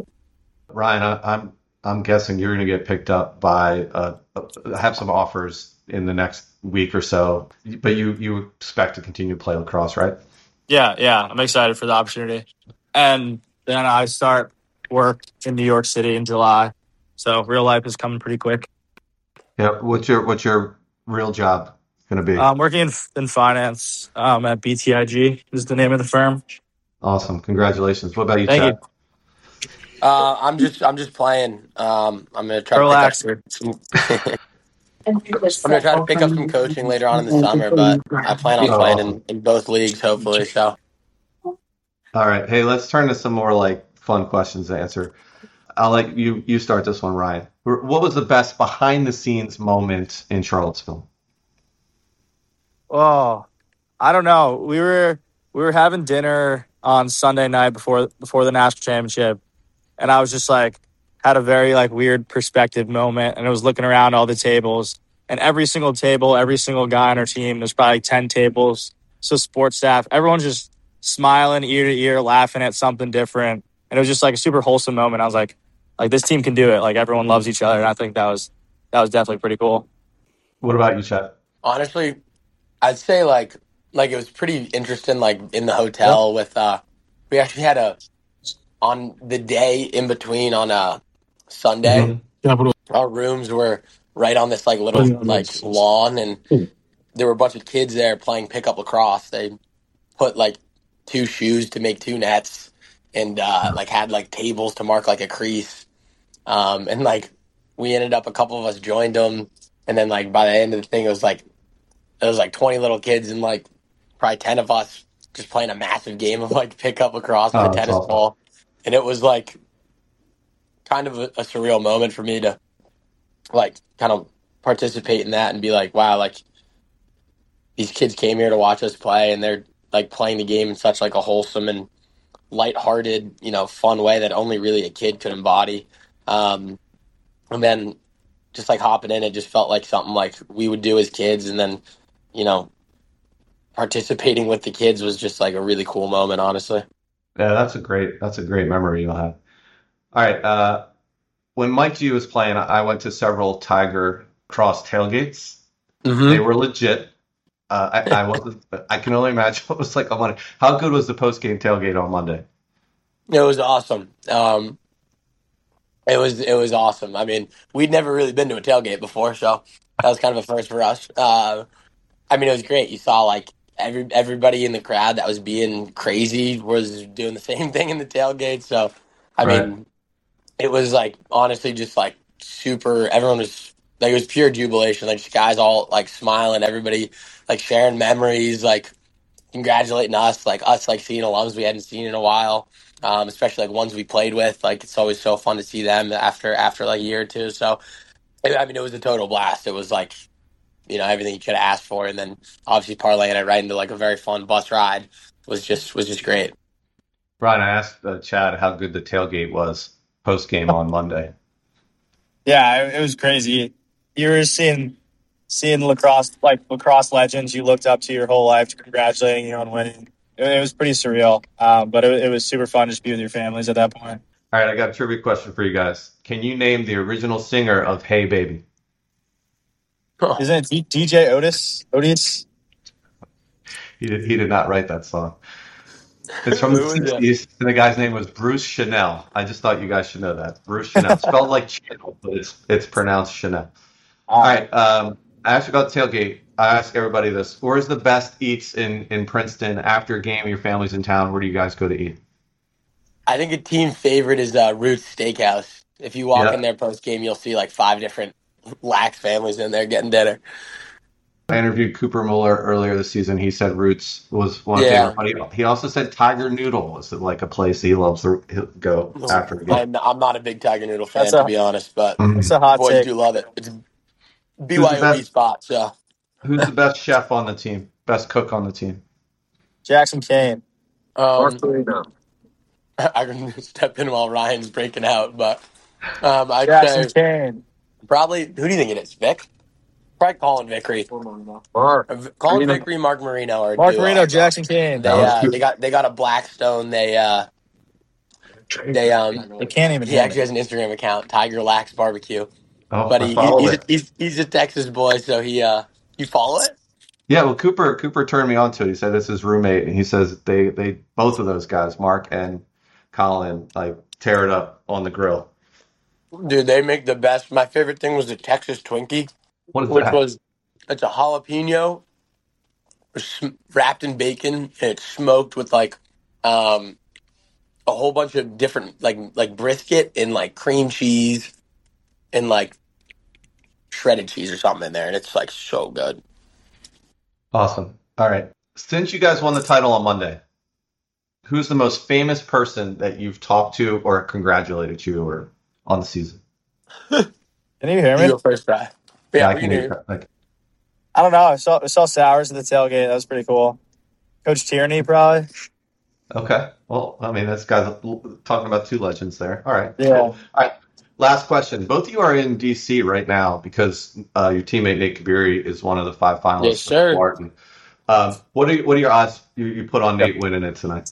Ryan, I, I'm I'm guessing you're going to get picked up by uh, have some offers in the next week or so, but you you expect to continue to play lacrosse, right? Yeah, yeah, I'm excited for the opportunity, and then I start work in New York City in July, so real life is coming pretty quick. Yeah. What's your what's your real job? going to be? I'm working in, in finance um, at B T I G is the name of the firm. Awesome. Congratulations. What about you, Thank Chad? you. Uh, I'm just I'm just playing. Um, I'm gonna try to pick up Relaxer. some. I'm gonna try to pick up some coaching later on in the summer, but I plan on Oh, playing awesome. in, in both leagues hopefully. So All right. Hey, let's turn to some more like fun questions to answer. I'll let you you start this one, Ryan. What was the best behind the scenes moment in Charlottesville? Oh, I don't know. We were we were having dinner on Sunday night before before the national championship, and I was just like had a very like weird perspective moment, and I was looking around all the tables, and every single table, every single guy on our team, there's probably like ten tables, so sports staff, everyone's just smiling ear to ear, laughing at something different, and it was just like a super wholesome moment. I was like, like this team can do it. Like everyone loves each other, and I think that was that was definitely pretty cool. What about you, Chad? honestly, I'd say like like it was pretty interesting. Like in the hotel with uh, we actually had a on the day in between on a Sunday. Mhm. Our rooms were right on this like little like lawn, and there were a bunch of kids there playing pickup lacrosse. They put like two shoes to make two nets, and uh, like had like tables to mark like a crease. Um, and like we ended up, a couple of us joined them, and then like by the end of the thing, it was like it was like twenty little kids and like probably ten of us just playing a massive game of like pickup lacrosse with Oh, a that's tennis awesome. ball, and it was like kind of a, a surreal moment for me to like kind of participate in that and be like, wow, like these kids came here to watch us play, and they're like playing the game in such like a wholesome and lighthearted, you know, fun way that only really a kid could embody. Um, and then just like hopping in, it just felt like something like we would do as kids, and then, you know, participating with the kids was just like a really cool moment, honestly. Yeah, that's a great that's a great memory you'll have. All right. Uh, when Mike G was playing, I went to several Tiger Cross tailgates. They Mm-hmm. were legit. Uh, I, I wasn't. I can only imagine what it was like on Monday. How good was the post game tailgate on Monday? It was awesome. Um, it was it was awesome. I mean, we'd never really been to a tailgate before, so that was kind of a first for us. Uh, I mean, it was great. You saw like every everybody in the crowd that was being crazy was doing the same thing in the tailgate. So, I Right. mean, it was like honestly just like super. Everyone was like, it was pure jubilation. Like just guys all like smiling, everybody like sharing memories, like congratulating us, like us like seeing alums we hadn't seen in a while. Um, especially like ones we played with. Like it's always so fun to see them after after like a year or two. So I mean, it was a total blast. It was like, you know, everything you could have asked for, and then obviously parlaying it right into like a very fun bus ride was just was just great. Brian, I asked uh, Chad how good the tailgate was post game on Monday. Yeah, it, it was crazy. You were seeing seeing lacrosse like lacrosse legends you looked up to your whole life congratulating you on winning. It, it was pretty surreal, um, but it, it was super fun just to be with your families at that point. All right, I got a trivia question for you guys. Can you name the original singer of Hey Baby? Isn't it D- DJ Otis? Otis? He did. He did not write that song. It's from the Who was it? sixties, and the guy's name was Bruce Chanel. I just thought you guys should know that. Bruce Chanel, spelled like Chanel, but it's it's pronounced Chanel. All right. Um, I asked you about the tailgate. I ask everybody this: where's the best eats in in Princeton after a game? Your family's in town. Where do you guys go to eat? I think a team favorite is uh, Ruth's Steakhouse. If you walk in Yeah. there post game, you'll see like five different lax families in there getting dinner. I interviewed Cooper Muller earlier this season. He said Roots was one of his Yeah, favorite, but he, he also said Tiger Noodle was like a place he loves to go after the game. I'm I'm not a big Tiger Noodle That's fan to a be honest, but that's a Mhm. hot boys take. do love it. It's Who's the B Y O B best? spot. So Who's the best chef on the team? Best cook on the team? Jackson Kane. um, I can step in while Ryan's breaking out, but um, I'd Jackson say Kane. probably, who do you think it is? Vic? Probably Colin Vickery. Mark. Uh, V- Colin Vickery, Mark Marino are a Mark duo. Marino, Jackson Kane. That They was uh they Coop- got they got a Blackstone. They uh they um They can't even he handle actually has an Instagram account, Tiger Lax Barbecue. Oh, But I he, he followed he's a, it. he's he's a Texas boy, so he uh you follow it? Yeah, well, Cooper Cooper turned me on to it. He said it's his roommate, and he says they they both of those guys, Mark and Colin, like tear it up on the grill. Dude, they make the best. My favorite thing was the Texas Twinkie, What is which that? was It's a jalapeno wrapped in bacon, and it's smoked with like um, a whole bunch of different like like brisket and like cream cheese and like shredded cheese or something in there, and it's like so good. Awesome. All right. Since you guys won the title on Monday, who's the most famous person that you've talked to or congratulated you or on the season? Can you hear me? You go first, Brian. Yeah, Yeah, I we can can hear hear you. Like, I don't know. I saw I saw Sowers at the tailgate. That was pretty cool. Coach Tierney, probably. okay. Well, I mean, this guy's talking about two legends there. All right. Yeah. Cool. All right. Last question. Both of you are in D C right now because uh, your teammate Nate Kabiri is one of the five finalists Yes, sir. for Martin. Um, what are you, what are your odds you, you put on Nate winning it tonight?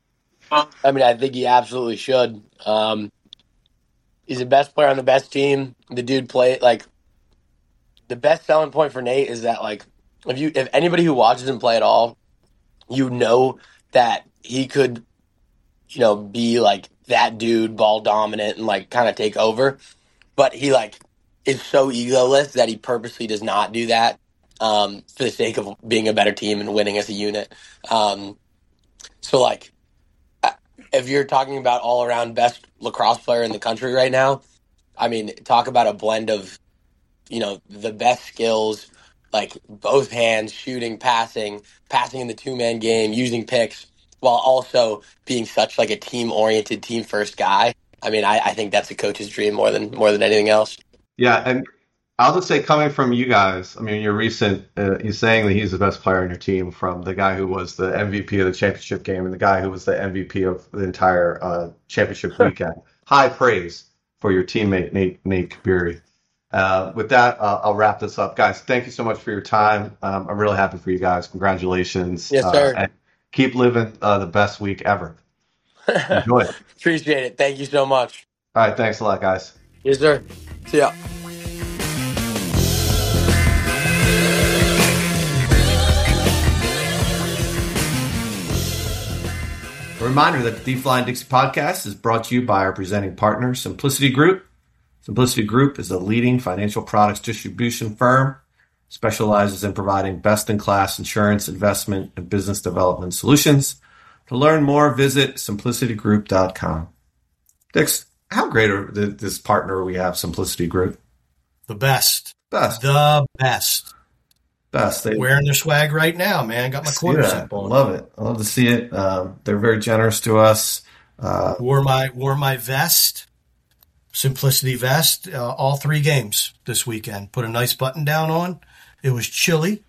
I mean, I think he absolutely should. Um, he's the best player on the best team. The dude played like the best selling point for Nate is that like if you if anybody who watches him play at all, you know that he could, you know, be like that dude, ball dominant and like kind of take over. But he like is so egoless that he purposely does not do that um, for the sake of being a better team and winning as a unit. Um, so like, if you're talking about all around best lacrosse player in the country right now, I mean, talk about a blend of, you know, the best skills, like both hands, shooting, passing, passing in the two man game, using picks, while also being such like a team oriented, team first guy. I mean, I, I think that's a coach's dream more than more than anything else. Yeah, and I'll just say, coming from you guys, I mean, your recent, uh, he's saying that he's the best player on your team, from the guy who was the M V P of the championship game and the guy who was the M V P of the entire uh, championship weekend. High praise for your teammate, Nate, Nate Kabiri. Uh, with that, uh, I'll wrap this up. Guys, thank you so much for your time. Um, I'm really happy for you guys. Congratulations. Yes, sir. Uh, and keep living uh, the best week ever. Enjoy it. Appreciate it. Thank you so much. All right, thanks a lot, guys. Yes, sir. See ya. A reminder that the D-Fly and Dixie podcast is brought to you by our presenting partner, Simplicity Group. Simplicity Group is a leading financial products distribution firm, specializes in providing best-in-class insurance, investment, and business development solutions. To learn more, visit simplicity group dot com. Dix, how great are the, this partner we have, Simplicity Group? The best. Best. The best. Best. They, Wearing their swag right now, man. Got my quarter yeah, zip on. love it. I love to see it. Um, they're very generous to us. Uh, Wore my wore my vest, Simplicity vest, uh, all three games this weekend. Put a nice button down on. It was chilly,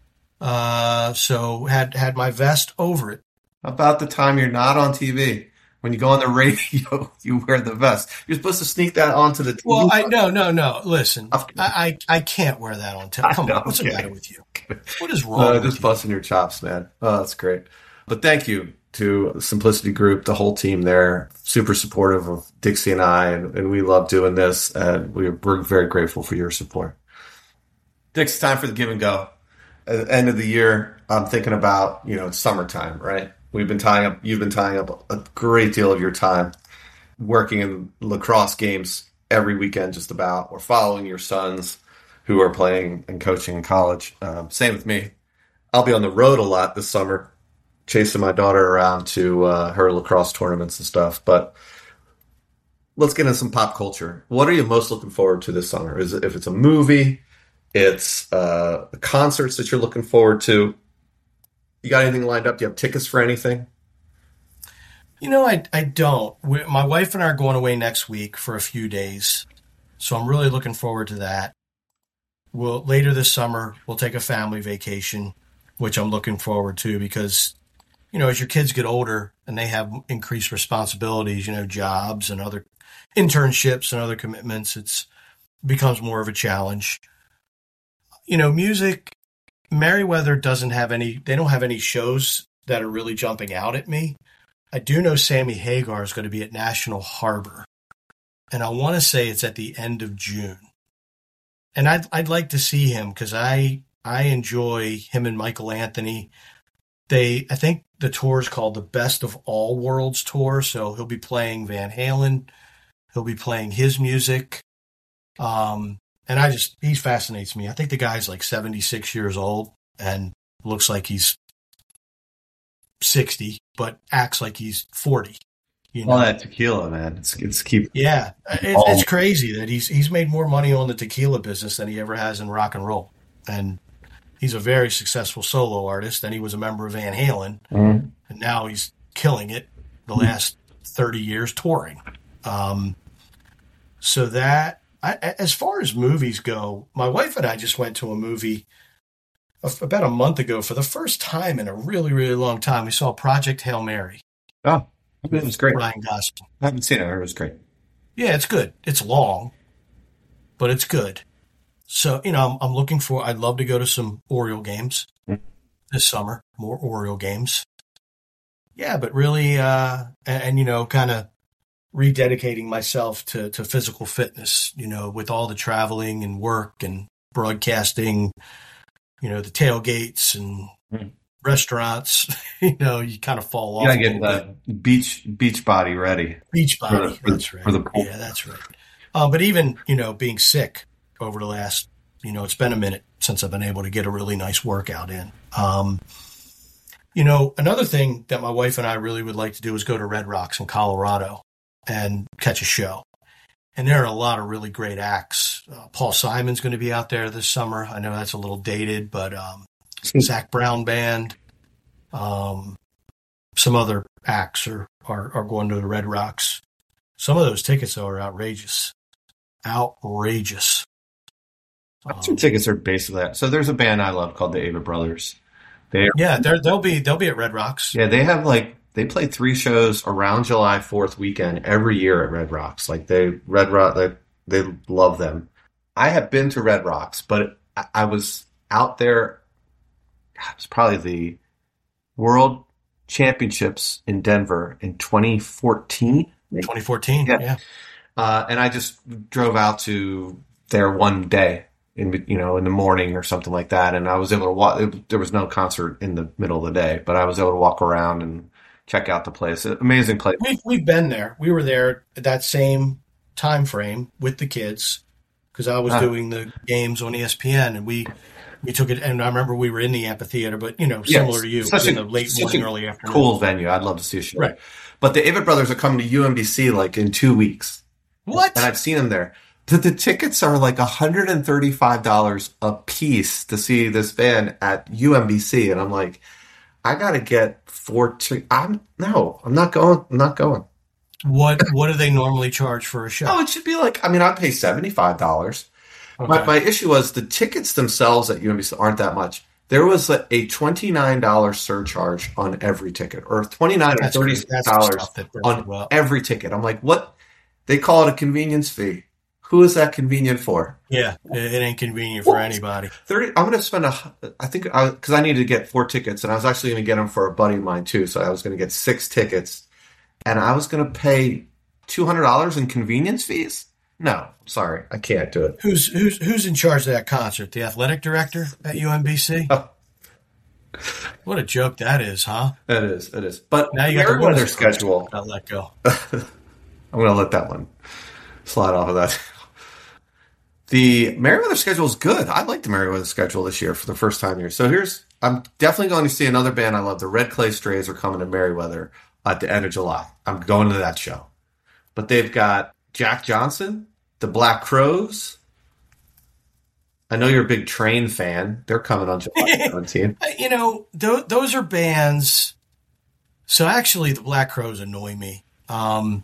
uh, so had had my vest over it. About the time you're not on T V. When you go on the radio, you wear the vest. You're supposed to sneak that onto the T V. Well, I no, no, no. Listen, I, I, I can't wear that on television. Come know, on, what's okay. the matter with you? What is wrong? Uh, with just you? busting your chops, man. Oh, that's great. But thank you to Simplicity Group, the whole team there. Super supportive of Dixie and I, and, and we love doing this, and we're, we're very grateful for your support. Dix, it's time for the give and go. At the end of the year, I'm thinking about, you know, it's summertime, right? We've been tying up, you've been tying up a great deal of your time working in lacrosse games every weekend, just about, or following your sons who are playing and coaching in college. Um, same with me. I'll be on the road a lot this summer, chasing my daughter around to uh, her lacrosse tournaments and stuff. But let's get into some pop culture. What are you most looking forward to this summer? Is it, if it's a movie, it's uh, concerts that you're looking forward to? You got anything lined up? Do you have tickets for anything? You know, I I don't. We, my wife and I are going away next week for a few days, so I'm really looking forward to that. We'll later this summer we'll take a family vacation, which I'm looking forward to because, you know, as your kids get older and they have increased responsibilities, you know, jobs and other internships and other commitments, it's it becomes more of a challenge. You know, music. Merriweather doesn't have any, they don't have any shows that are really jumping out at me. I do know Sammy Hagar is going to be at National Harbor, and I want to say it's at the end of June. And I'd, I'd like to see him because I, I enjoy him and Michael Anthony. They, I think the tour is called the Best of All Worlds Tour, so he'll be playing Van Halen. He'll be playing his music. Um, and I just, he fascinates me. I think the guy's like seventy-six years old and looks like he's sixty, but acts like he's forty. You know? All that tequila, man. It's, it's keep. Yeah. It, it's crazy that he's, he's made more money on the tequila business than he ever has in rock and roll. And he's a very successful solo artist. And he was a member of Van Halen. Mm-hmm. And now he's killing it the last thirty years touring. Um, so that, I, as far as movies go, my wife and I just went to a movie about a month ago for the first time in a really, really long time. We saw Project Hail Mary. Oh, it was great. Ryan Gosling. I haven't seen it. I heard it was great. Yeah, it's good. It's long, but it's good. So, you know, I'm, I'm looking for, I'd love to go to some Oriole games mm. this summer, more Oriole games. Yeah, but really, uh, and, and you know, kind of rededicating myself to, to physical fitness, you know, with all the traveling and work and broadcasting, you know, the tailgates and mm. restaurants, you know, you kind of fall off. You gotta get the bit. beach beach body ready. Beach body, for the, that's right. For the pool. Yeah, that's right. Uh, but even, you know, being sick over the last, you know, it's been a minute since I've been able to get a really nice workout in. Um, you know, another thing that my wife and I really would like to do is go to Red Rocks in Colorado and catch a show. And there are a lot of really great acts. Uh, Paul Simon's going to be out there this summer. I know that's a little dated, but um, Zach Brown Band, um, some other acts are, are, are going to the Red Rocks. Some of those tickets, though, are outrageous. Outrageous. Some um, tickets are basically that. So there's a band I love called the Ava Brothers. They yeah, they're, they'll be they'll be at Red Rocks. Yeah, they have like they play three shows around July fourth weekend every year at Red Rocks. Like they Red Rock, they they love them. I have been to Red Rocks, but I, I was out there. It was probably the World Championships in Denver in twenty fourteen. twenty fourteen, yeah. yeah. Uh, and I just drove out to there one day. In, you know, in the morning or something like that. And I was able to walk, it, there was no concert in the middle of the day, but I was able to walk around and check out the place. Amazing place. We've, we've been there. We were there at that same time frame with the kids because I was ah. doing the games on E S P N and we, we took it. And I remember we were in the amphitheater, but, you know, similar yes, to you, in the late morning, early afternoon. Cool venue. I'd love to see a show. Right. But the Avett Brothers are coming to U M B C like in two weeks. What? And I've seen them there. The, the tickets are like one hundred thirty-five dollars a piece to see this band at U M B C. And I'm like, I got to get four. T- I'm no, I'm not going. I'm not going. What What do they normally charge for a show? Oh, it should be like, I mean, I'd pay seventy-five dollars. Okay. My, my issue was the tickets themselves at U M B C aren't that much. There was a, a twenty-nine dollars surcharge on every ticket, or twenty-nine dollars or thirty-six dollars on well. every ticket. I'm like, what? They call it a convenience fee. Who is that convenient for? Yeah, it ain't convenient for anybody. Thirty. I'm going to spend a. I think because I, I needed to get four tickets, and I was actually going to get them for a buddy of mine too. So I was going to get six tickets, and I was going to pay two hundred dollars in convenience fees. No, sorry, I can't do it. Who's who's who's in charge of that concert? The athletic director at U M B C. Oh. What a joke that is, huh? It is. It is. But now you got their schedule. I'll let go. I'm going to let that one slide off of that. The Merriweather schedule is good. I like the Merriweather schedule this year for the first time here. So here's, I'm definitely going to see another band I love. The Red Clay Strays are coming to Merriweather at the end of July. I'm going to that show. But they've got Jack Johnson, the Black Crowes. I know you're a big Train fan. They're coming on July seventeenth. You know, th- those are bands. So actually, the Black Crowes annoy me. Um,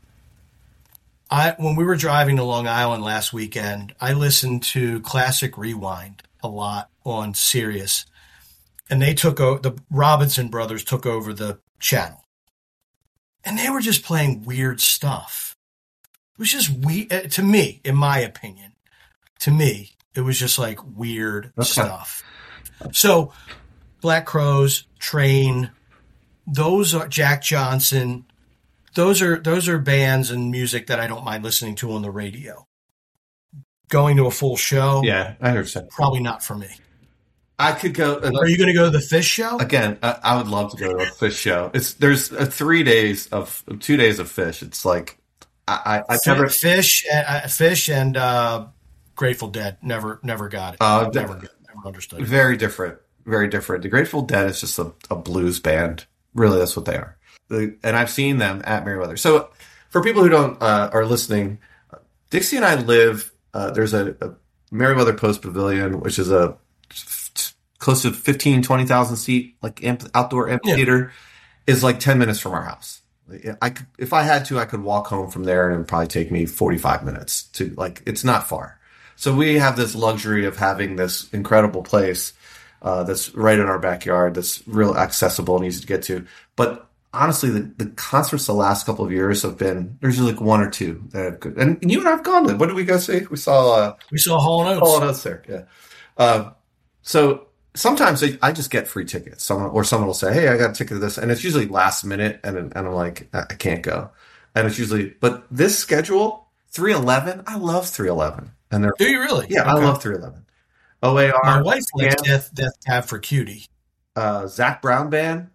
I, when we were driving to Long Island last weekend, I listened to Classic Rewind a lot on Sirius, and they took over, the Robinson brothers took over the channel, and they were just playing weird stuff. It was just weird to me, in my opinion. To me, it was just like weird okay. stuff. So, Black Crowes, Train, those are Jack Johnson. Those are those are bands and music that I don't mind listening to on the radio. Going to a full show, yeah, I understand. Probably not for me. I could go. Uh, are you going to go to the Fish show again? Uh, I would love to go to a Fish show. It's there's uh, three days of two days of Fish. It's like I, I I've never Fish, uh, Fish, and uh, Grateful Dead. Never, never got it. Uh, never, got, never understood it. Very different. Very different. The Grateful Dead is just a, a blues band. Really, that's what they are. The, and I've seen them at Merriweather. So for people who don't uh, are listening, Dixie and I live, uh, there's a, a Merriweather Post Pavilion, which is a close to fifteen, twenty thousand seat, like amp, outdoor amphitheater, yeah. is like ten minutes from our house. I could, if I had to, I could walk home from there and it would probably take me forty-five minutes to, like, it's not far. So we have this luxury of having this incredible place uh, that's right in our backyard, that's real accessible and easy to get to. But honestly, the, the concerts the last couple of years have been, there's like one or two that have good. And you and I have gone to, what did we go see? We saw, uh, we saw Hall and Oates. Hall and Oates there, yeah. Uh, so sometimes I, I just get free tickets. Someone or someone will say, "Hey, I got a ticket to this," and it's usually last minute, and and I'm like, I can't go. And it's usually, but this schedule, three eleven, I love three eleven, and they're do you really? Yeah, okay. I love three eleven. O A R. My wife likes Death Death Cab for Cutie. Uh, Zach Brown Band.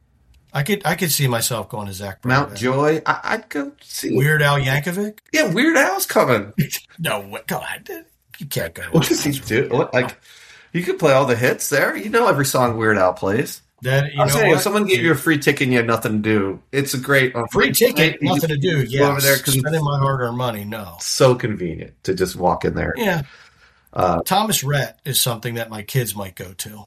I could I could see myself going to Zach Brown. Mount Band. Joy. I, I'd go see Weird Al Yankovic. Yeah, Weird Al's coming. No, God, you can't go. What does he do? What, like. You could play all the hits there. You know every song Weird Al plays. That you I'm know saying, what? if someone gave you a free ticket and you had nothing to do, it's a great uh, free ticket, you nothing to do. Yeah, over there because spending my hard-earned money. No, so convenient to just walk in there. Yeah, uh, Thomas Rhett is something that my kids might go to.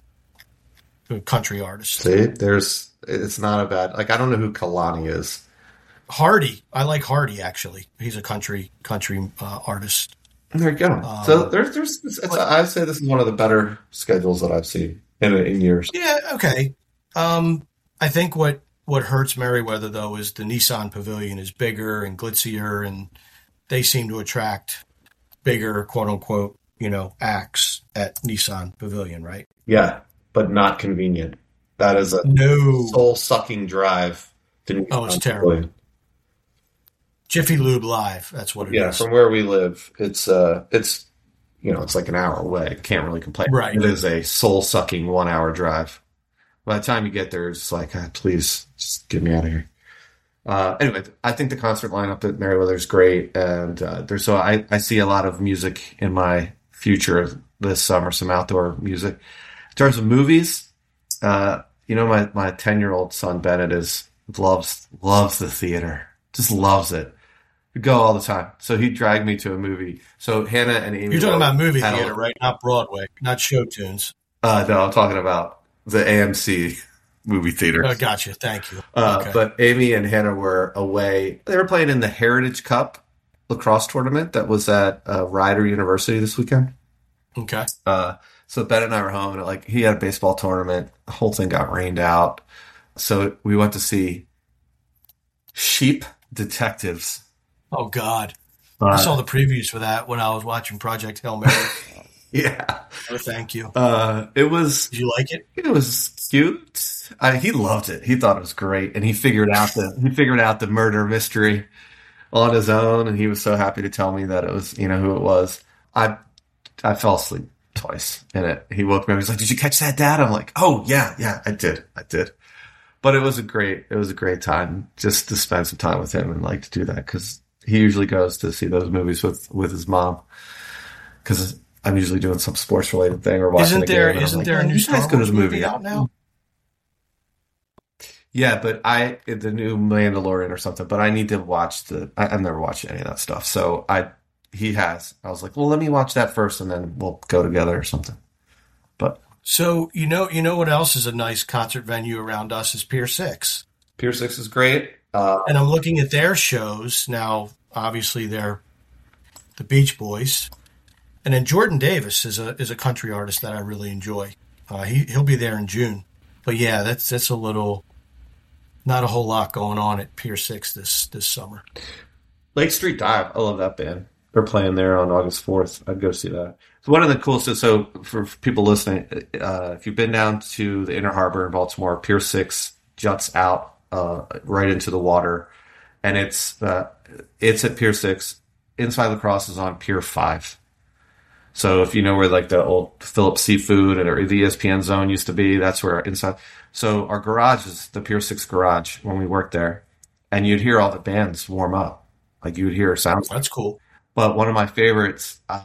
A country artist. See, there's it's not a bad. Like I don't know who Kalani is. Hardy, I like Hardy actually. He's a country country uh, artist. There you go. Um, so there's, there's, it's, it's, I'd say this is one of the better schedules that I've seen in in years. Yeah. Okay. Um, I think what, what hurts Merriweather though is the Nissan Pavilion is bigger and glitzier, and they seem to attract bigger, quote unquote, you know, acts at Nissan Pavilion, right? Yeah, but not convenient. That is a no soul sucking drive. To oh, it's terrible. Pavilion. Jiffy Lube Live. That's what it yeah, is. Yeah, from where we live, it's uh, it's you know, it's like an hour away. Can't really complain. Right. It is a soul sucking one hour drive. By the time you get there, it's like, ah, please, just get me out of here. Uh, anyway, I think the concert lineup at Merriweather is great, and uh, there's so I, I see a lot of music in my future this summer. Some outdoor music. In terms of movies, uh, you know, my my ten year old son Bennett is loves loves the theater. Just loves it. We go all the time. So he dragged me to a movie. So Hannah and Amy. You're talking about movie a, theater, right? Not Broadway, not show tunes. Uh, no, I'm talking about the A M C movie theater. Oh, gotcha. Thank you. Uh, okay. But Amy and Hannah were away. They were playing in the Heritage Cup lacrosse tournament that was at uh, Rider University this weekend. Okay. Uh, so Ben and I were home, and like he had a baseball tournament. The whole thing got rained out. So we went to see Sheep Detectives. Oh, God. Uh, I saw the previews for that when I was watching Project Hail Mary. Yeah. Oh, thank you. Uh, it was. Did you like it? It was cute. I, he loved it. He thought it was great, and he figured out the he figured out the murder mystery on his own, and he was so happy to tell me that it was, you know, who it was. I I fell asleep twice in it. He woke me up. He's like, "Did you catch that, Dad?" I'm like, "Oh yeah, yeah, I did, I did." But it was a great it was a great time just to spend some time with him and like to do that because he usually goes to see those movies with, with his mom because I'm usually doing some sports related thing or watching isn't the there, game. Isn't like, there a new Star Wars go to the movie, movie out now? Yeah, but I the new Mandalorian or something. But I need to watch the. I, I've never watched any of that stuff, so I he has. I was like, well, let me watch that first, and then we'll go together or something. But so you know, you know what else is a nice concert venue around us is Pier Six. Pier Six is great. Uh, and I'm looking at their shows now. Obviously, they're the Beach Boys, and then Jordan Davis is a is a country artist that I really enjoy. Uh, he he'll be there in June, but yeah, that's that's a little, not a whole lot going on at Pier Six this this summer. Lake Street Dive, I love that band. They're playing there on August fourth. I'd go see that. It's one of the coolest. So for people listening, uh, if you've been down to the Inner Harbor in Baltimore, Pier Six juts out uh, right into the water, and it's uh, it's at Pier Six. Inside Lacrosse is on Pier Five. So if you know where like the old Phillips Seafood or the E S P N Zone used to be, that's where inside. So our garage is the Pier Six garage when we worked there, and you'd hear all the bands warm up. Like you would hear sounds. That's cool. But one of my favorites, uh,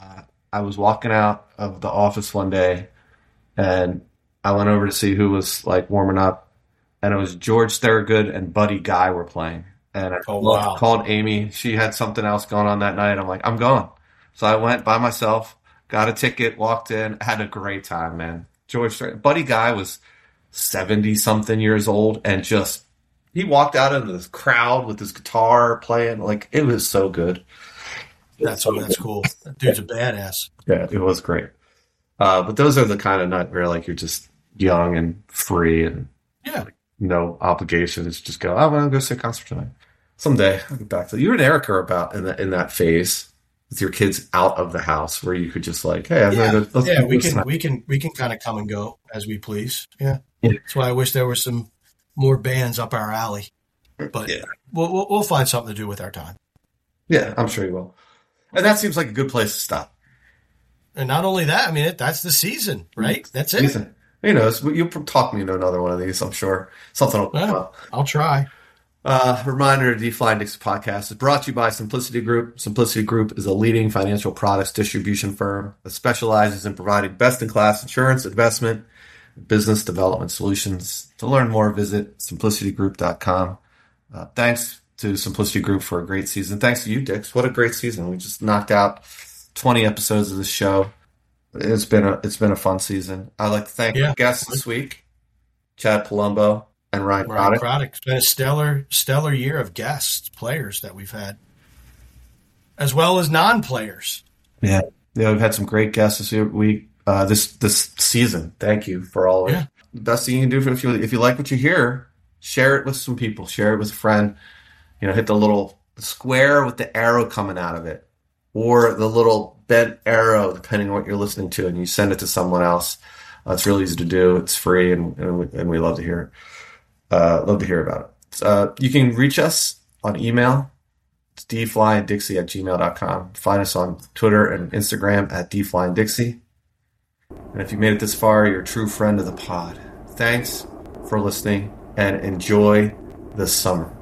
I was walking out of the office one day, and I went over to see who was like warming up, and it was George Thorogood and Buddy Guy were playing. And I Oh, wow. called Amy. She had something else going on that night. I'm like, I'm going. So I went by myself, got a ticket, walked in, had a great time, man. George Buddy Guy was seventy something years old, and just he walked out into this crowd with his guitar playing. Like, it was so good. That's so that's cool. That dude's a badass. Yeah, it was great. Uh, but those are the kind of night where like you're just young and free and Yeah. like, no obligations. Just go, I'm gonna go see a concert tonight. Someday I'll get back to you and Eric are about in that in that phase with your kids out of the house where you could just like, hey, I'm Yeah, gonna go, let's yeah go we this can night. we can we can kind of come and go as we please. Yeah. Yeah. That's why I wish there were some more bands up our alley. But Yeah. we'll, we'll we'll find something to do with our time. Yeah, I'm sure you will. And that seems like a good place to stop. And not only that, I mean, it, that's the season, right? That's it. Listen, who knows? You'll talk me into another one of these, I'm sure. Something will come Well, up. I'll try. Uh, reminder, the Flying Dixie podcast is brought to you by Simplicity Group. Simplicity Group is a leading financial products distribution firm that specializes in providing best-in-class insurance, investment, and business development solutions. To learn more, visit simplicity group dot com. Uh, thanks to Simplicity Group for a great season. Thanks to you, Dix. What a great season. We just knocked out twenty episodes of this show. It's been a it's been a fun season. I'd like to thank Yeah. our guests this week, Chad Palumbo and Ryan Ryan Croddick. Croddick. It's been a stellar, stellar year of guests, players that we've had, as well as non-players. Yeah, yeah, we've had some great guests this year. We uh, this this season. Thank you for all of Yeah. it. The best thing you can do if you if you like what you hear, share it with some people. Share it with a friend. You know, hit the little square with the arrow coming out of it, or the little bent arrow, depending on what you're listening to, and you send it to someone else. Uh, it's really easy to do. It's free, and and we, and we love to hear it. Uh, love to hear about it. Uh, you can reach us on email. It's dflyinddixie at gmail dot com. Find us on Twitter and Instagram at dflyinddixie. And if you made it this far, you're a true friend of the pod. Thanks for listening, and enjoy the summer.